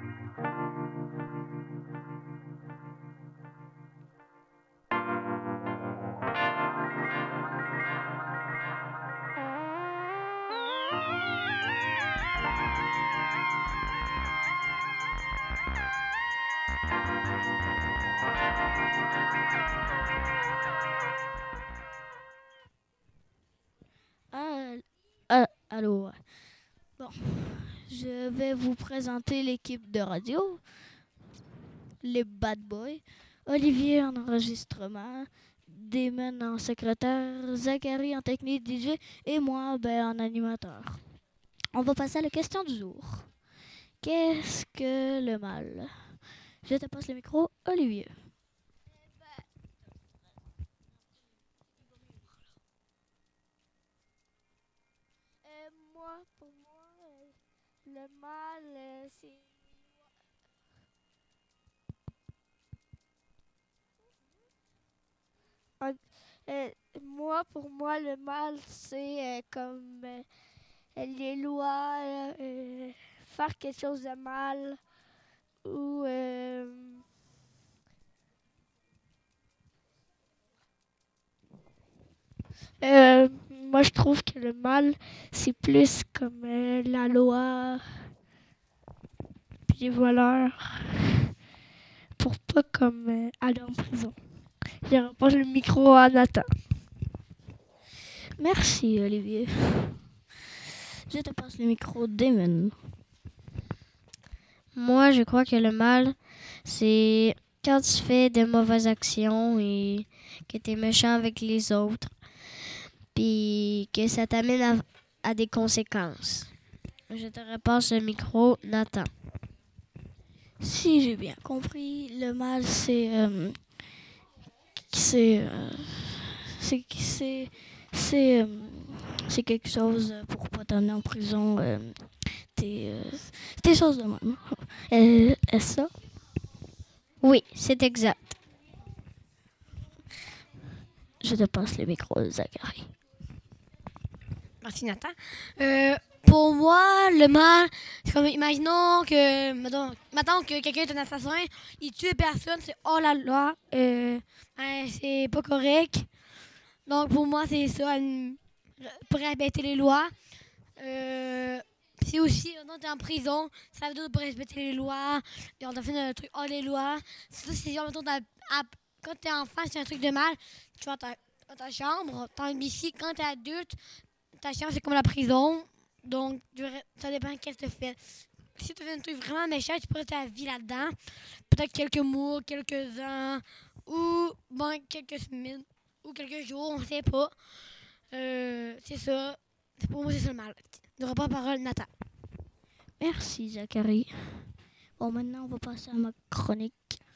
Allô. Bon, je vais vous présenter l'équipe de radio, les Bad Boys, Olivier en enregistrement, Damon en secrétaire, Zachary en technique DJ et moi en animateur. On va passer à la question du jour. Qu'est-ce que le mal? Je te passe le micro, Olivier. Pour moi, le mal, c'est... Ah, pour moi, le mal, c'est comme les lois, faire quelque chose de mal ou... moi, je trouve que le mal, c'est plus comme la loi, puis les voleurs, pour pas comme aller en prison. Je repasse le micro à Nathan. Merci, Olivier. Je te passe le micro, Damon. Moi, je crois que le mal, c'est quand tu fais de mauvaises actions et que tu es méchant avec les autres, puis que ça t'amène à des conséquences. Je te repasse le micro, Nathan. Si j'ai bien compris, le mal, c'est quelque chose pour pas t'amener en prison. Des choses de même. Est-ce ça? Oui, c'est exact. Je te passe le micro, Zachary. Merci, Nathan. Pour moi, le mal, c'est comme, imaginons que, mettons que quelqu'un est un assassin, il tue personne, c'est hors la loi, c'est pas correct. Donc, pour moi, c'est ça, pour respecter les lois. C'est aussi, quand t'es en prison, ça veut dire pour respecter les lois, et on t'a fait un truc hors les lois. C'est ça, c'est genre, mettons, quand t'es enfant, c'est un truc de mal, tu vas dans ta chambre, ici, quand t'es adulte, ta chambre, c'est comme la prison. Donc, ça dépend de qu'est-ce que tu fais. Si tu fais un truc vraiment méchant, tu peux rester ta vie là-dedans. Peut-être quelques mois, quelques ans, ou quelques semaines, ou quelques jours, on ne sait pas. C'est ça. Pour moi, c'est ça le mal. Je reprends la parole, Nathan. Merci, Zachary. Bon, maintenant, on va passer à ma chronique.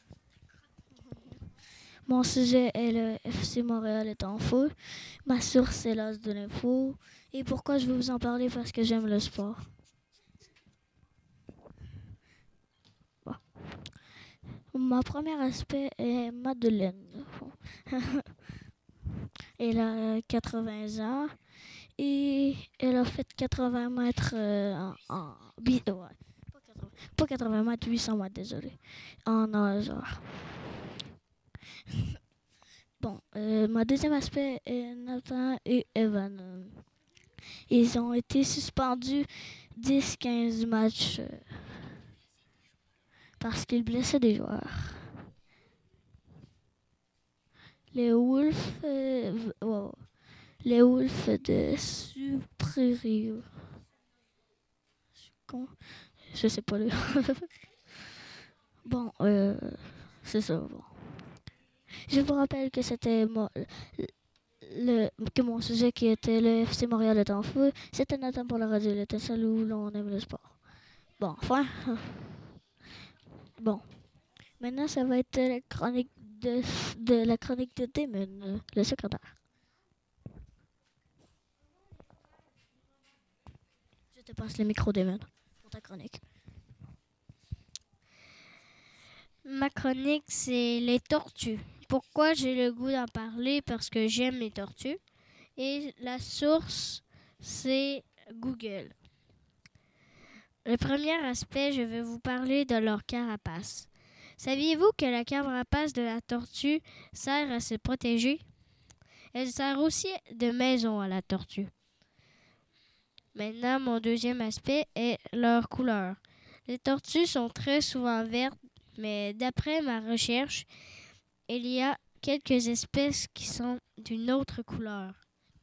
Mon sujet est le FC Montréal est en feu. Ma source est l'As de l'info. Et pourquoi je veux vous en parler? Parce que j'aime le sport. Bon. Ma première aspect est Madeleine. Elle a 80 ans et elle a fait 80 mètres pas 80 mètres, 800 mètres, désolé, en nageur. Bon, ma deuxième aspect est Nathan et Evan. Ils ont été suspendus 10-15 matchs parce qu'ils blessaient des joueurs. Les Wolves, les Wolves de Suprérie. Je sais pas. Bon, c'est ça. Bon. Je vous rappelle que c'était que mon sujet qui était le FC Montréal est en feu. C'était Nathan pour la radio l'étincelle où l'on aime le sport. Bon, enfin. Bon. Maintenant, ça va être la chronique de Damon, le secrétaire. Je te passe le micro, Damon, pour ta chronique. Ma chronique, c'est les tortues. Pourquoi j'ai le goût d'en parler? Parce que j'aime les tortues. Et la source, c'est Google. Le premier aspect, je vais vous parler de leur carapace. Saviez-vous que la carapace de la tortue sert à se protéger? Elle sert aussi de maison à la tortue. Maintenant, mon deuxième aspect est leur couleur. Les tortues sont très souvent vertes, mais d'après ma recherche, il y a quelques espèces qui sont d'une autre couleur.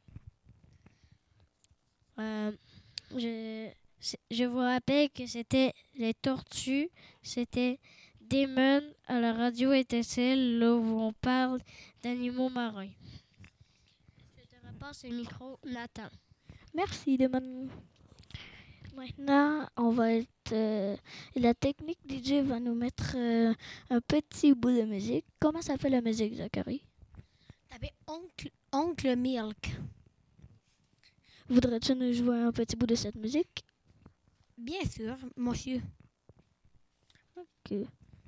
Je vous rappelle que c'était les tortues, c'était Damon à la radio étincelle, là où on parle d'animaux marins. Je te repasse le micro, Nathan. Merci, Damon. Maintenant, on va être... la technique DJ va nous mettre un petit bout de musique. Comment s'appelle la musique, Zachary? T'avais Oncle Milk. Voudrais-tu nous jouer un petit bout de cette musique? Bien sûr, monsieur. Ok.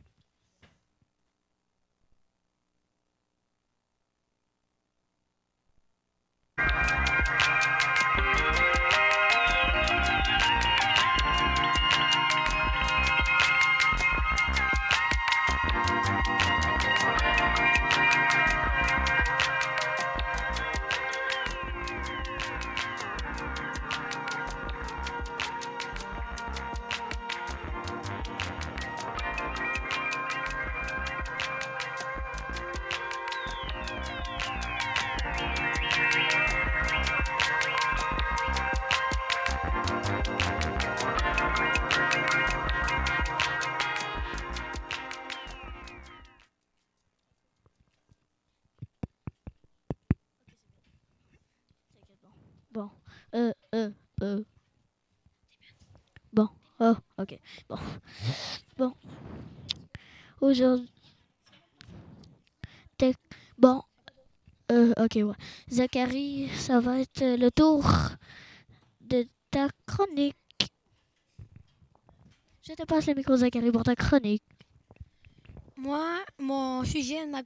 Bon. Bon. Oh, ok. Bon. Bon. Aujourd'hui. Bon. Ok, ouais. Zachary, ça va être le tour de ta chronique. Je te passe le micro, Zachary, pour ta chronique. Moi, mon sujet de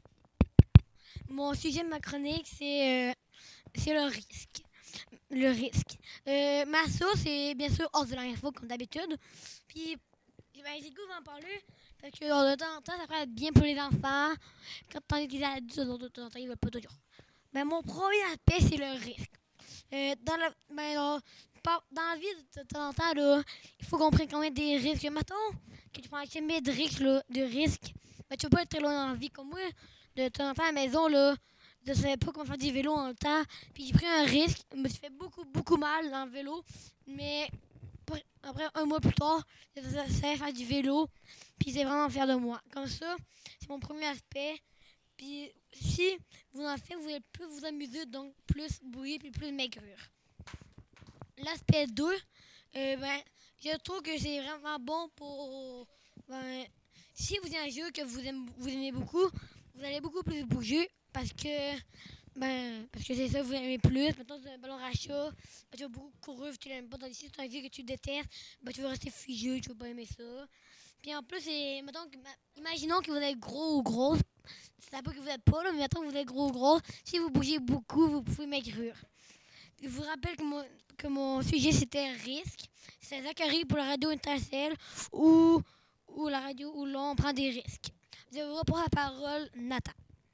ma chronique, c'est le risque. Le risque. Ma sauce, c'est bien sûr hors de l'info, comme d'habitude. Puis, j'ai goût d'en parler. Parce que de temps en temps, ça peut être bien pour les enfants. Quand on est des adultes, de temps en temps, ils ne veulent pas toujours. Ben, mon premier aspect, c'est le risque. Dans la vie, de temps en temps, là, il faut qu'on prenne quand même des risques. Mettons que tu prends jamais de risque, ben, tu ne peux pas être très loin dans la vie. Comme moi, de temps en temps à la maison, là, je ne savais pas comment faire du vélo en le temps. Puis j'ai pris un risque. Je me suis fait beaucoup, beaucoup mal dans le vélo. Mais après, un mois plus tard, je savais faire du vélo. Puis c'est vraiment fier de moi. Comme ça, c'est mon premier aspect. Puis si vous en faites, vous allez plus vous amuser, donc plus bouillir puis plus maigrir. L'aspect 2, je trouve que c'est vraiment bon pour... si vous avez un jeu que vous aimez beaucoup, vous allez beaucoup plus bouger parce que c'est ça que vous aimez plus. Maintenant, c'est un ballon rachat, tu vas beaucoup courir, tu l'aimes pas. Tandis que si c'est un jeu que tu détestes, tu vas rester figé, tu vas pas aimer ça. Puis en plus, imaginons que vous êtes gros ou grosse. C'est pas que vous êtes pas, là, mais mettons que vous êtes gros ou grosse. Si vous bougez beaucoup, vous pouvez maigrir. Je vous rappelle que mon sujet, c'était risque. C'est Zachary pour la radio Intercell ou la radio où l'on prend des risques. Je vous reprends la parole, Nathan.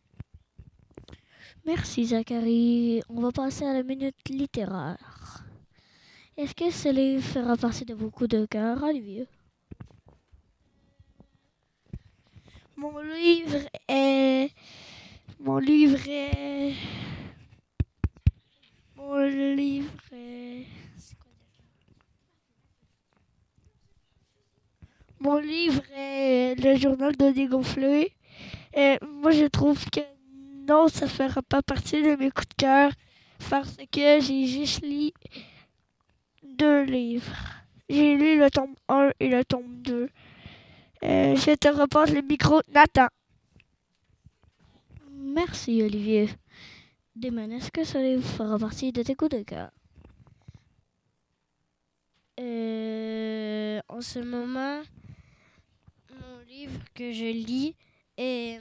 Merci, Zachary. On va passer à la minute littéraire. Est-ce que ce livre fera partie de vos coups de cœur, Olivier? Mon livre est... Mon livre est le journal de dégonflé. Moi, je trouve que non, ça ne fera pas partie de mes coups de cœur parce que j'ai juste lu 2 livres. J'ai lu le tome 1 et le tome 2. Je te repasse le micro, Nathan. Merci, Olivier. Damon, est-ce que ce livre fera partie de tes coups de cœur? En ce moment, mon livre que je lis est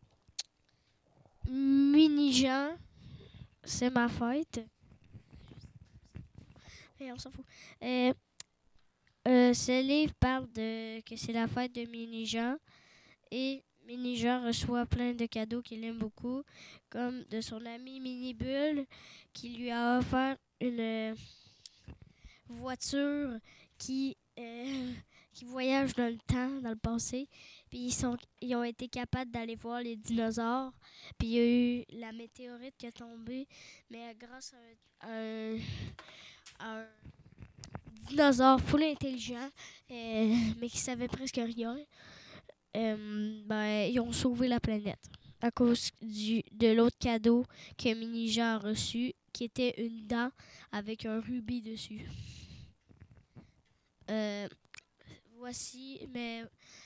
Mini-Jean. C'est ma fête. Et on s'en fout. Ce livre parle de que c'est la fête de Mini-Jean et Mini-Jean reçoit plein de cadeaux qu'il aime beaucoup, comme de son ami Mini-Bulle qui lui a offert une voiture qui voyage dans le temps, dans le passé. Puis ils ont été capables d'aller voir les dinosaures. Puis il y a eu la météorite qui est tombée, mais grâce à un dinosaure full intelligent, mais qui savait presque rien, ils ont sauvé la planète à cause de l'autre cadeau que Mini-Jean a reçu, qui était une dent avec un rubis dessus. Voici, mais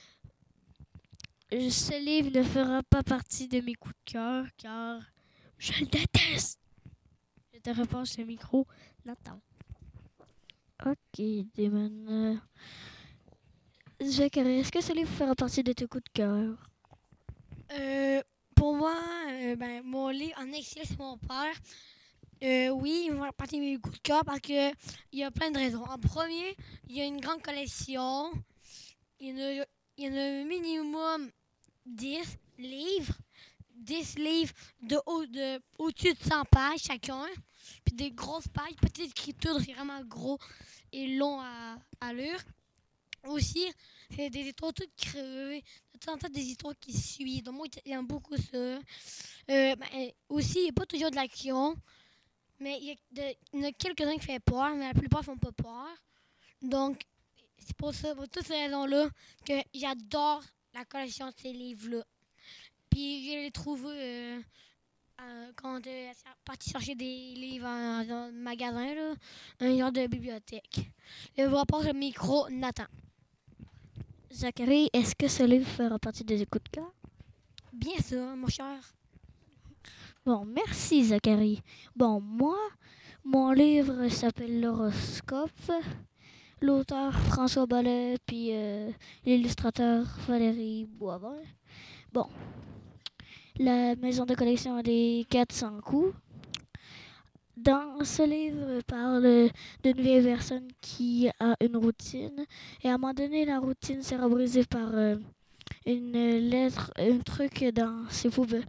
ce livre ne fera pas partie de mes coups de cœur car je le déteste. Je te repasse le micro, Nathan. Ok, Damon. Zachary, est-ce que ce livre fera partie de tes coups de cœur? Pour moi, mon livre en exil, c'est mon père. Oui, il va faire partie de mes coups de cœur parce qu'il y a plein de raisons. En premier, il y a une grande collection. Il y en a un minimum 10 livres. 10 livres au-dessus de 100 pages chacun. Puis des grosses pages, petites écritures vraiment gros et long à lire. Aussi, c'est des histoires toutes créées. De temps en temps, des histoires qui suivent. Donc, moi, j'aime beaucoup ça. Aussi, il n'y a pas toujours de l'action. Mais il y en a quelques-uns qui font peur, mais la plupart ne font pas peur. Donc, c'est pour ça, pour toutes ces raisons-là, que j'adore la collection de ces livres-là. Puis, je les trouve quand je suis parti chercher des livres dans un magasin, là, un genre de bibliothèque. Je vous repasse le micro, Nathan. Zachary, est-ce que ce livre fera partie de tes coups de cœur? Bien sûr, mon cher. Bon, merci Zachary. Bon, moi, mon livre s'appelle L'horoscope. L'auteur François Ballet, puis l'illustrateur Valérie Boivin. Bon, la maison de collection a des 400 coups. Dans ce livre, parle d'une vieille personne qui a une routine. Et à un moment donné, la routine sera brisée par une lettre, un truc dans ses poubelles,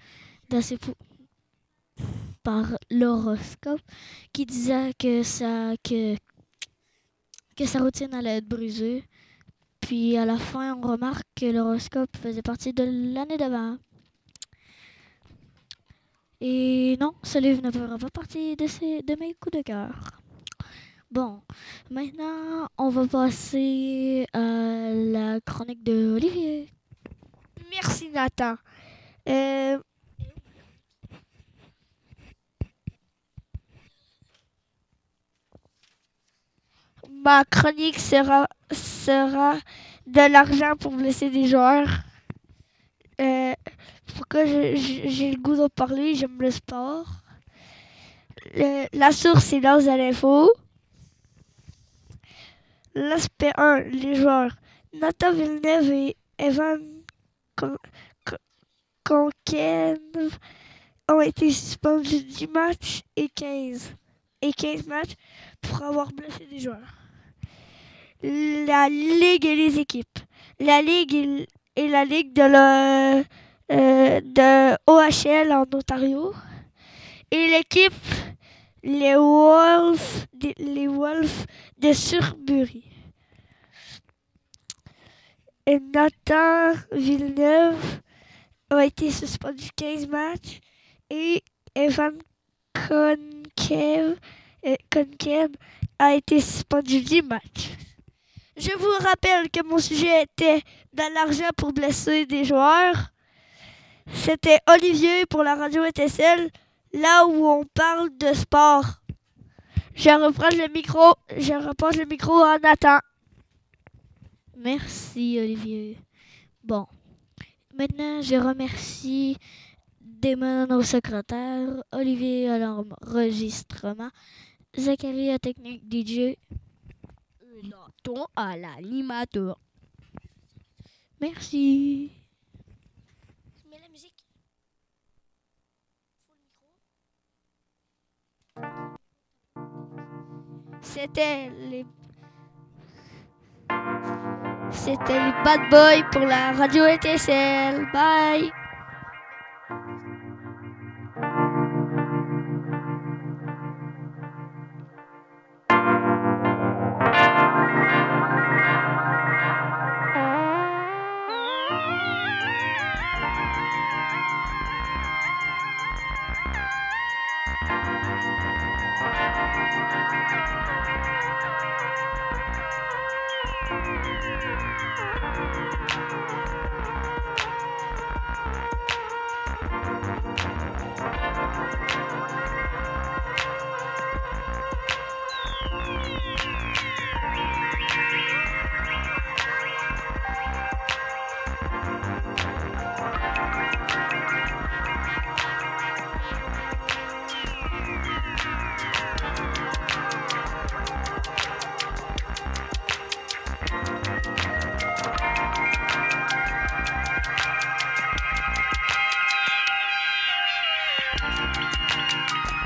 par l'horoscope, qui disait que sa routine allait être brisée. Puis à la fin, on remarque que l'horoscope faisait partie de l'année d'avant. Et non, ce livre ne fera pas partie de mes coups de cœur. Bon, maintenant, on va passer à la chronique de Olivier. Merci, Nathan. Ma chronique sera de l'argent pour blesser des joueurs. Pourquoi j'ai le goût d'en parler? J'aime le sport. La source, c'est Lance à l'info. L'aspect 1, les joueurs. Nathan Villeneuve et Evan Conkev ont été suspendus 10 matchs et 15 matchs pour avoir blessé des joueurs. La Ligue et les équipes. La Ligue est la Ligue de OHL en Ontario. Et l'équipe, les Wolves de Sudbury. Et Nathan Villeneuve a été suspendu 15 matchs et Evan Conkev a été suspendu 10 matchs. Je vous rappelle que mon sujet était de l'argent pour blesser des joueurs. C'était Olivier pour la radio ETSL, là où on parle de sport. Je repasse le micro à Nathan. Merci Olivier. Bon, maintenant je remercie Damon au secrétaire, Olivier à l'enregistrement, Zachary à technique DJ, Nathan à l'animateur. Merci. Je mets la musique. C'était C'était les Bad Boys pour la radio ETSL. Bye!